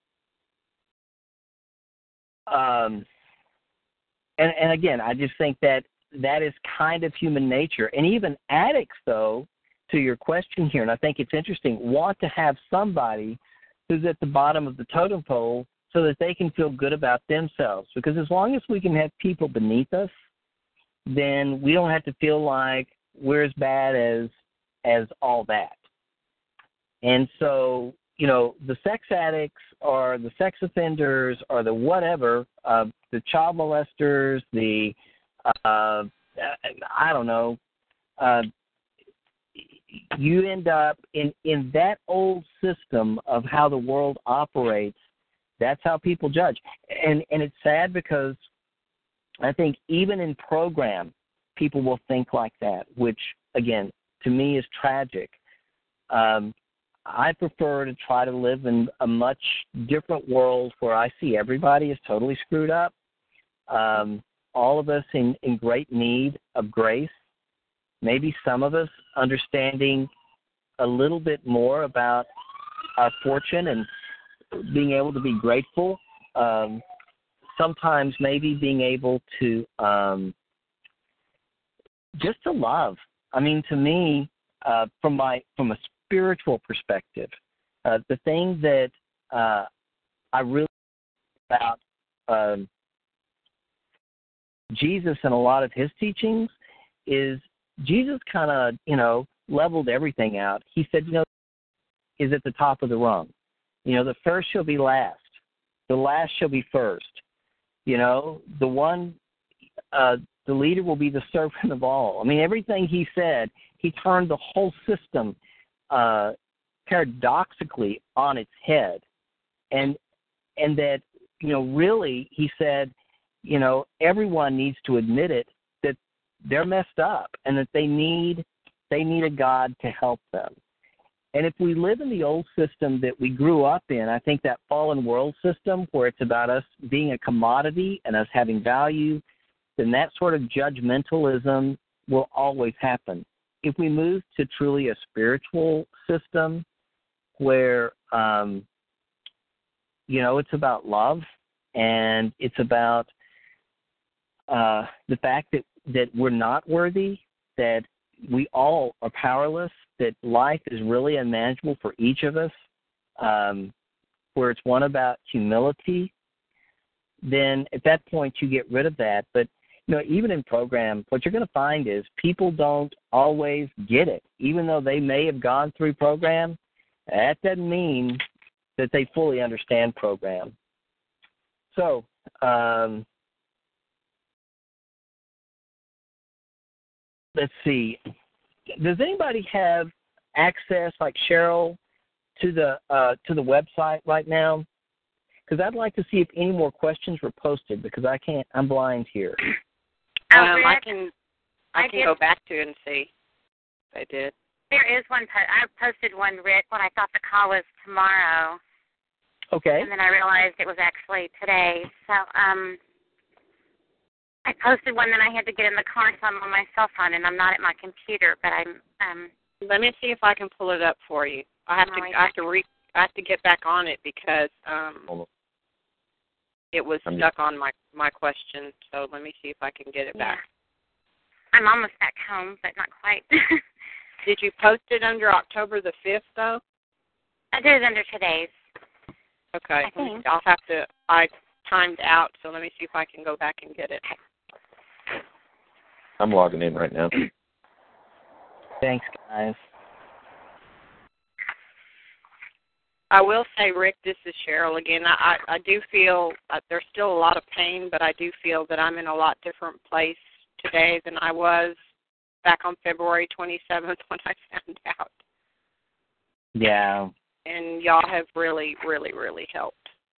Um, and, and again, I just think that that is kind of human nature. And even addicts, though, to your question here, and I think it's interesting, want to have somebody who's at the bottom of the totem pole so that they can feel good about themselves. Because as long as we can have people beneath us, then we don't have to feel like we're as bad as as all that. And so, you know, the sex addicts or the sex offenders or the whatever, uh, the child molesters, the, uh, I don't know, uh, you end up in, in that old system of how the world operates. That's how people judge. And, and it's sad because I think even in program, people will think like that, which, again, to me is tragic. Um, I prefer to try to live in a much different world where I see everybody is totally screwed up, um, all of us in, in great need of grace, maybe some of us understanding a little bit more about our fortune and being able to be grateful, um, sometimes maybe being able to um, just to love. I mean, to me, uh, from my from a spiritual perspective, uh, the thing that uh, I really about um, Jesus and a lot of his teachings is Jesus kind of, you know, leveled everything out. He said, you know, is at the top of the rung. You know, the first shall be last. The last shall be first. You know, the one, uh, the leader will be the servant of all. I mean, everything he said, he turned the whole system uh, paradoxically on its head. And and that, you know, really, he said, you know, everyone needs to admit it, that they're messed up and that they need they need a God to help them. And if we live in the old system that we grew up in, I think that fallen world system where it's about us being a commodity and us having value, then that sort of judgmentalism will always happen. If we move to truly a spiritual system where, um, you know, it's about love and it's about uh, the fact that, that we're not worthy, that we all are powerless, that life is really unmanageable for each of us, um, where it's one about humility, then at that point you get rid of that. But, you know, even in program, what you're going to find is people don't always get it. Even though they may have gone through program, that doesn't mean that they fully understand program. So, um, let's see. Does anybody have access, like Cheryl, to the uh, to the website right now? Because I'd like to see if any more questions were posted, because I can't. I'm blind here. Um, I can I, I can did. go back to it and see if I did. There is one. Po- I posted one, Rick, when I thought the call was tomorrow. Okay. And then I realized it was actually today. So um, I posted one, then I had to get in the car, so I'm on my cell phone, and I'm not at my computer. But I'm. Um, Let me see if I can pull it up for you. I have to. I have to re. I have to get back on it because um, it was I'm stuck on my my question. So let me see if I can get it yeah. back. I'm almost back home, but not quite. Did you post it under October the fifth, though? I did it under today's. Okay. I think. I'll have to. I timed out, so let me see if I can go back and get it. I'm logging in right now. Thanks, guys. I will say, Rick, this is Cheryl again. I, I, I do feel uh, there's still a lot of pain, but I do feel that I'm in a lot different place today than I was back on February twenty-seventh when I found out. Yeah. And y'all have really, really, really helped.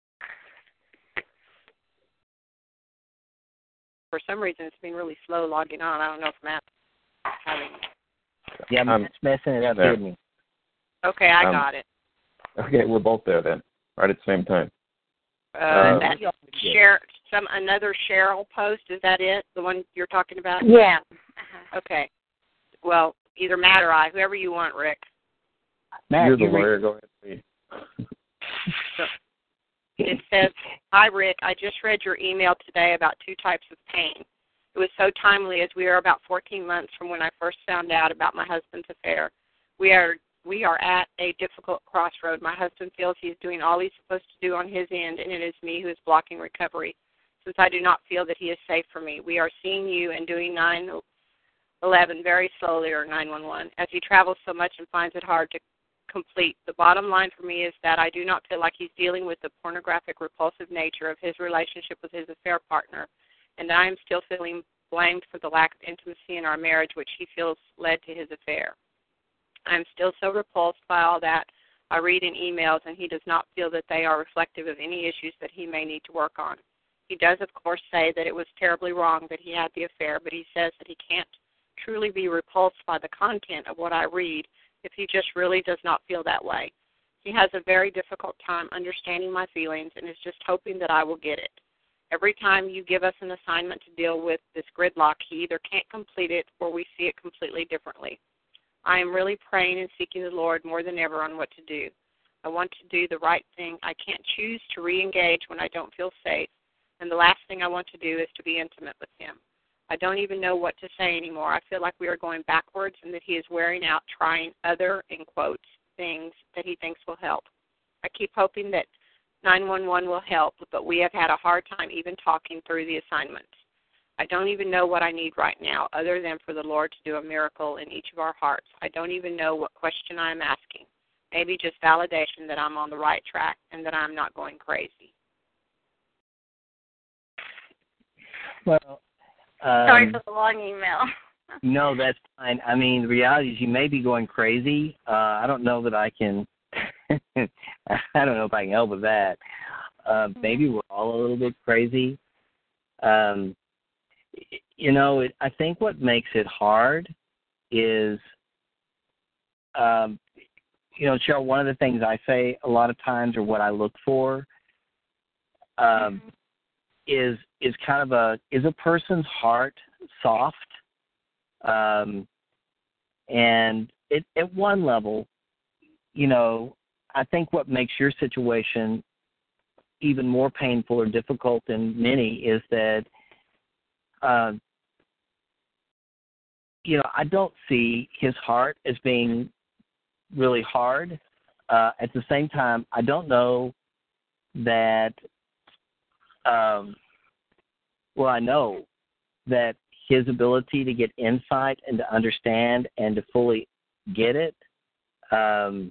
For some reason, it's been really slow logging on. I don't know if Matt's having... Yeah, Um, Matt's messing it up, there. didn't he? Okay, I Um, got it. Okay, we're both there then, right at the same time. Uh, Uh, that share some another Cheryl post. Is that it? The one you're talking about? Yeah. Uh-huh. Okay. Well, either Matt or I, whoever you want, Rick. Matt, You're the you read- lawyer. Go ahead, please. It says, "Hi, Rick. I just read your email today about two types of pain. It was so timely as we are about fourteen months from when I first found out about my husband's affair. We are we are at a difficult crossroad. My husband feels he's doing all he's supposed to do on his end, and it is me who is blocking recovery, since I do not feel that he is safe for me. We are seeing you and doing nine eleven very slowly, or nine one one, as he travels so much and finds it hard to complete. The bottom line for me is that I do not feel like he's dealing with the pornographic, repulsive nature of his relationship with his affair partner, and I am still feeling blamed for the lack of intimacy in our marriage, which he feels led to his affair. I am still so repulsed by all that I read in emails, and he does not feel that they are reflective of any issues that he may need to work on. He does, of course, say that it was terribly wrong that he had the affair, but he says that he can't truly be repulsed by the content of what I read if he just really does not feel that way. He has a very difficult time understanding my feelings and is just hoping that I will get it. Every time you give us an assignment to deal with this gridlock, he either can't complete it or we see it completely differently. I am really praying and seeking the Lord more than ever on what to do. I want to do the right thing. I can't choose to re-engage when I don't feel safe, and the last thing I want to do is to be intimate with him. I don't even know what to say anymore. I feel like we are going backwards and that he is wearing out trying other, in quotes, things that he thinks will help. I keep hoping that nine one one will help, but we have had a hard time even talking through the assignments. I don't even know what I need right now other than for the Lord to do a miracle in each of our hearts. I don't even know what question I am asking. Maybe just validation that I'm on the right track and that I'm not going crazy." Well, um, Sorry for the long email. no, that's fine. I mean, the reality is you may be going crazy. Uh, I don't know that I can. I don't know if I can help with that. Uh, maybe we're all a little bit crazy. Um, you know, it, I think what makes it hard is, um, you know, Cheryl, one of the things I say a lot of times, or what I look for, um, mm-hmm. is is kind of a is a person's heart soft, um, and it, at one level, you know, I think what makes your situation even more painful or difficult than many is that, uh, you know, I don't see his heart as being really hard. Uh, at the same time, I don't know that, um, well, I know that his ability to get insight and to understand and to fully get it, um,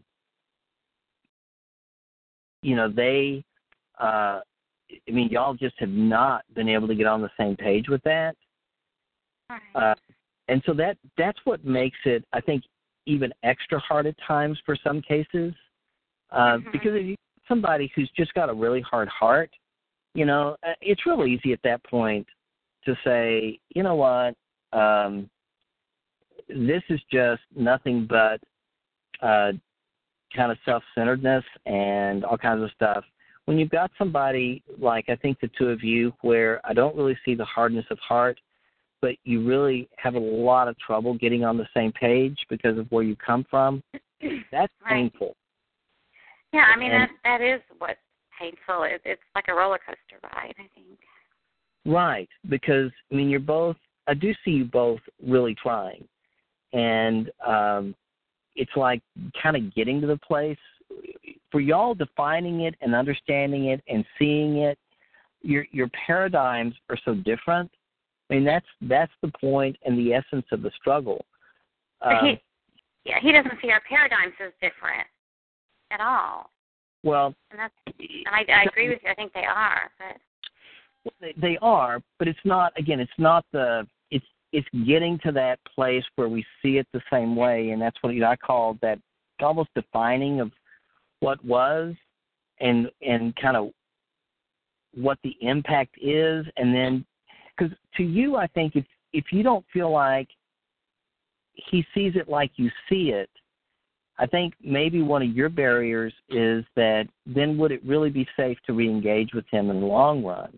you know, they, uh, I mean, y'all just have not been able to get on the same page with that. Uh, and so that that's what makes it, I think, even extra hard at times for some cases. Uh, mm-hmm. Because if you somebody who's just got a really hard heart, you know, it's real easy at that point to say, you know what, um, this is just nothing but uh, kind of self-centeredness and all kinds of stuff. When you've got somebody like I think the two of you, where I don't really see the hardness of heart, but you really have a lot of trouble getting on the same page because of where you come from, that's right. painful. Yeah, I mean, and, that that is what's painful. It, it's like a roller coaster ride, I think. Right, because, I mean, you're both, I do see you both really trying. And um, it's like kind of getting to the place, for y'all defining it and understanding it and seeing it, your your paradigms are so different. I mean, that's that's the point and the essence of the struggle. But Um, he, yeah, he doesn't see our paradigms as different at all. Well, and, that's, and I, I agree with you. I think they are, but they, they are, but it's not. Again, it's not the. It's it's getting to that place where we see it the same way, and that's what you know, I call that almost defining of what was, and and kind of what the impact is, and then because to you, I think if if you don't feel like he sees it like you see it, I think maybe one of your barriers is that then would it really be safe to re-engage with him in the long run?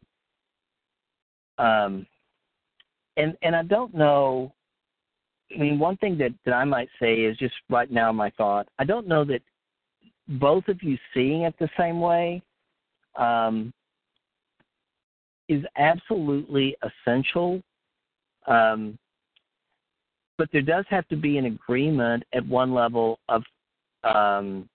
Um, and and I don't know. I mean, one thing that, that I might say is just right now my thought. I don't know that both of you seeing it the same way um, is absolutely essential. Um, but there does have to be an agreement at one level of, um,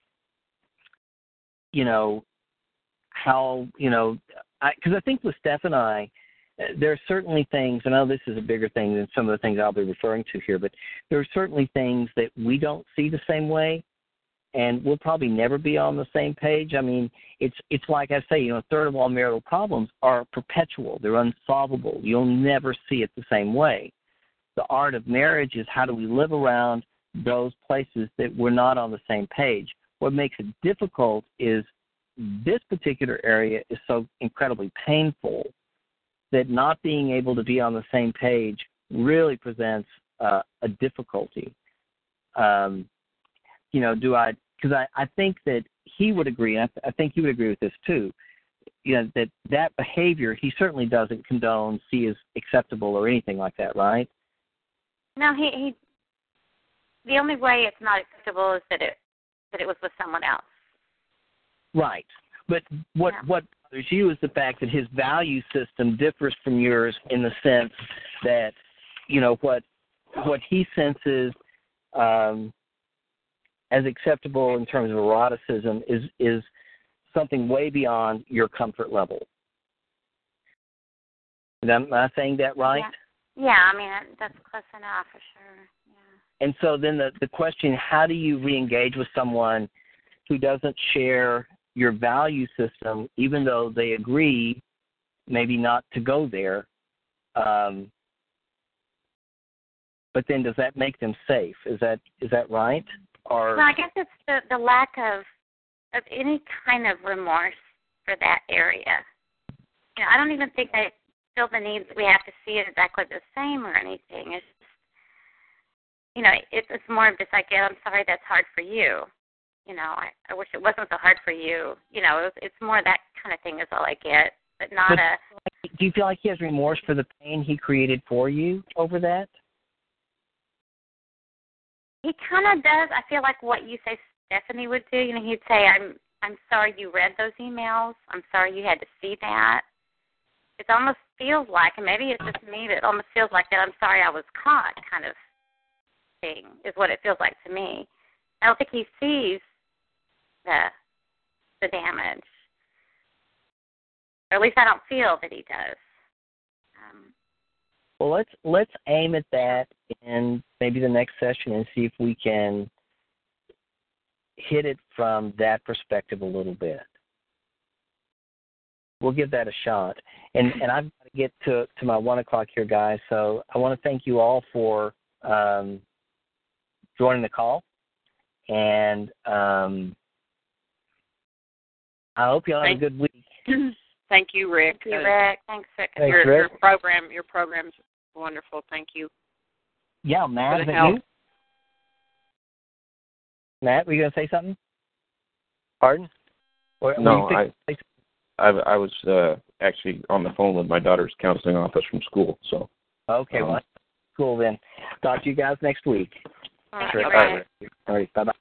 you know, how, you know, because I, I think with Steph and I, there are certainly things, I know this is a bigger thing than some of the things I'll be referring to here, but there are certainly things that we don't see the same way, and we'll probably never be on the same page. I mean, it's it's like I say, you know, a third of all marital problems are perpetual. They're unsolvable. You'll never see it the same way. The art of marriage is how do we live around those places that we're not on the same page. What makes it difficult is this particular area is so incredibly painful that not being able to be on the same page really presents uh, a difficulty. Um, you know, do I, because I, I think that he would agree, and I, I think you would agree with this too, you know, that that behavior he certainly doesn't condone, see as acceptable or anything like that, right? No, he, he the only way it's not acceptable is that it that it was with someone else. Right. But what yeah. what bothers you is the fact that his value system differs from yours in the sense that, you know, what what he senses um, as acceptable in terms of eroticism is is something way beyond your comfort level. Am I saying that right? Yeah, yeah I mean, that's close enough for sure. Yeah. And so then the, the question, how do you re-engage with someone who doesn't share your value system, even though they agree maybe not to go there? Um, but then does that make them safe? Is that is that right? Or well, I guess it's the, the lack of of any kind of remorse for that area. You know, I don't even think I feel the need that we have to see it exactly the same or anything. It's just, you know, it, it's more of just like, yeah, I'm sorry that's hard for you. You know, I, I wish it wasn't so hard for you. You know, it's, it's more that kind of thing is all I get, but not but a... Do you feel like he has remorse for the pain he created for you over that? He kind of does. I feel like what you say Stephanie would do, you know, he'd say, I'm I'm sorry you read those emails. I'm sorry you had to see that. It almost feels like, and maybe it's just me, but it almost feels like that I'm sorry I was caught kind of thing is what it feels like to me. I don't think he sees the the damage. Or at least I don't feel that he does. Um, well, let's let's aim at that in maybe the next session and see if we can hit it from that perspective a little bit. We'll give that a shot. And and I've got to get to, to my one o'clock here, guys. So I want to thank you all for um, joining the call. And um, I hope you all have a good week. Thank you, Rick. Thank you, Rick. Thanks, Rick. Thanks, your, Rick. your program, your program's wonderful. Thank you. Yeah, Matt, is it help. you? Matt, were you going to say something? Pardon? Or, No, you I, I I was uh, actually on the phone with my daughter's counseling office from school. So okay, um, well, cool then. Talk to you guys next week. Thank Sure. you, Rick. All right, bye-bye.